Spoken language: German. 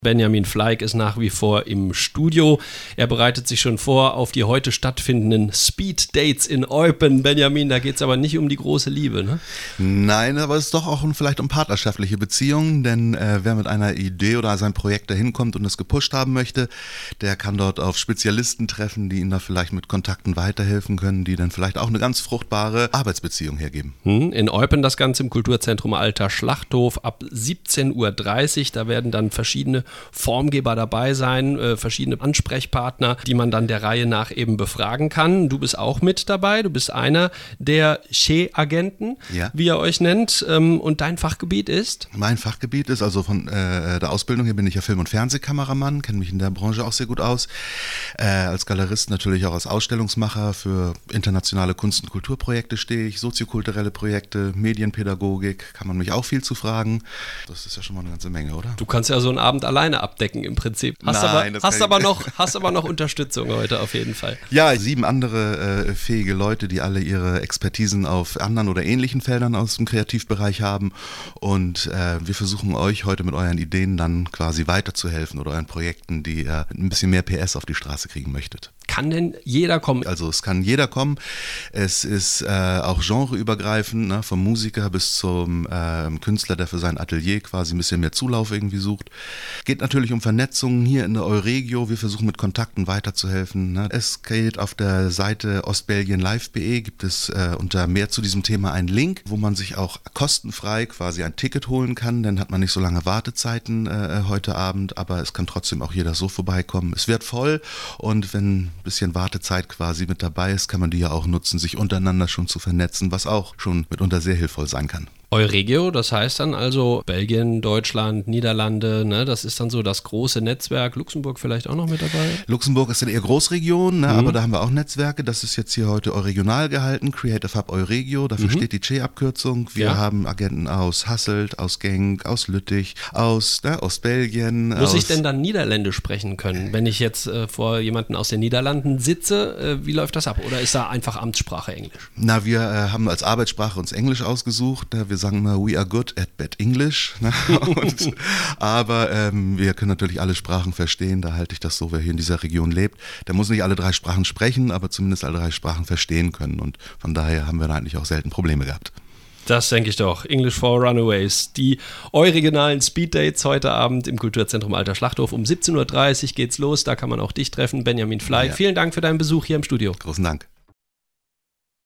Benjamin Fleig ist nach wie vor im Studio. Er bereitet sich schon vor auf die heute stattfindenden Speed Dates in Eupen. Benjamin, da geht es aber nicht um die große Liebe, ne? Nein, aber es ist doch auch vielleicht um partnerschaftliche Beziehungen, denn wer mit einer Idee oder seinem Projekt dahin kommt und es gepusht haben möchte, der kann dort auf Spezialisten treffen, die ihm da vielleicht mit Kontakten weiterhelfen können, die dann vielleicht auch eine ganz fruchtbare Arbeitsbeziehung hergeben. In Eupen das Ganze im Kulturzentrum Alter Schlachthof ab 17:30 Uhr. Da werden dann verschiedene Formgeber dabei sein, verschiedene Ansprechpartner, die man dann der Reihe nach eben befragen kann. Du bist auch mit dabei, du bist einer der Che-Agenten, wie ihr euch nennt, und dein Fachgebiet ist? Mein Fachgebiet ist, also von der Ausbildung her bin ich ja Film- und Fernsehkameramann, kenne mich in der Branche auch sehr gut aus. Als Galerist natürlich auch als Ausstellungsmacher für internationale Kunst- und Kulturprojekte stehe ich, soziokulturelle Projekte, Medienpädagogik, kann man mich auch viel zu fragen. Das ist ja schon mal eine ganze Menge, oder? Du kannst ja so einen Abend alleine abdecken im Prinzip. Hast aber noch Unterstützung heute auf jeden Fall. Ja, 7 andere fähige Leute, die alle ihre Expertisen auf anderen oder ähnlichen Feldern aus dem Kreativbereich haben, und wir versuchen euch heute mit euren Ideen dann quasi weiterzuhelfen oder euren Projekten, die ihr ein bisschen mehr PS auf die Straße kriegen möchtet. Kann denn jeder kommen? Also es kann jeder kommen. Es ist auch genreübergreifend, ne, vom Musiker bis zum Künstler, der für sein Atelier quasi ein bisschen mehr Zulauf irgendwie sucht. Geht natürlich um Vernetzung hier in der Euregio. Wir versuchen mit Kontakten weiterzuhelfen. Ne. Es geht auf der Seite ostbelgienlive.de, gibt es unter mehr zu diesem Thema einen Link, wo man sich auch kostenfrei quasi ein Ticket holen kann. Dann hat man nicht so lange Wartezeiten heute Abend, aber es kann trotzdem auch jeder so vorbeikommen. Es wird voll, und wenn ein bisschen Wartezeit quasi mit dabei ist, kann man die ja auch nutzen, sich untereinander schon zu vernetzen, was auch schon mitunter sehr hilfreich sein kann. Euregio, das heißt dann also Belgien, Deutschland, Niederlande, ne? Das ist dann so das große Netzwerk. Luxemburg vielleicht auch noch mit dabei? Luxemburg ist eine eher Großregion, ne? Aber da haben wir auch Netzwerke. Das ist jetzt hier heute euregional gehalten, Creative Hub Euregio, dafür steht die Che-Abkürzung. Wir haben Agenten aus Hasselt, aus Genk, aus Lüttich, aus Ostbelgien. Muss ich denn dann Niederländisch sprechen können, wenn ich jetzt vor jemanden aus den Niederlanden sitze? Wie läuft das ab? Oder ist da einfach Amtssprache Englisch? Na, wir haben als Arbeitssprache uns Englisch ausgesucht. Ne? Wir sagen immer, we are good at bad English. Ne? Aber wir können natürlich alle Sprachen verstehen. Da halte ich das so, wer hier in dieser Region lebt. Der muss nicht alle 3 Sprachen sprechen, aber zumindest alle 3 Sprachen verstehen können. Und von daher haben wir da eigentlich auch selten Probleme gehabt. Das denke ich doch. English for Runaways. Die euregionalen Speeddates heute Abend im Kulturzentrum Alter Schlachthof. Um 17:30 Uhr geht's los. Da kann man auch dich treffen, Benjamin Fleig. Ja. Vielen Dank für deinen Besuch hier im Studio. Großen Dank.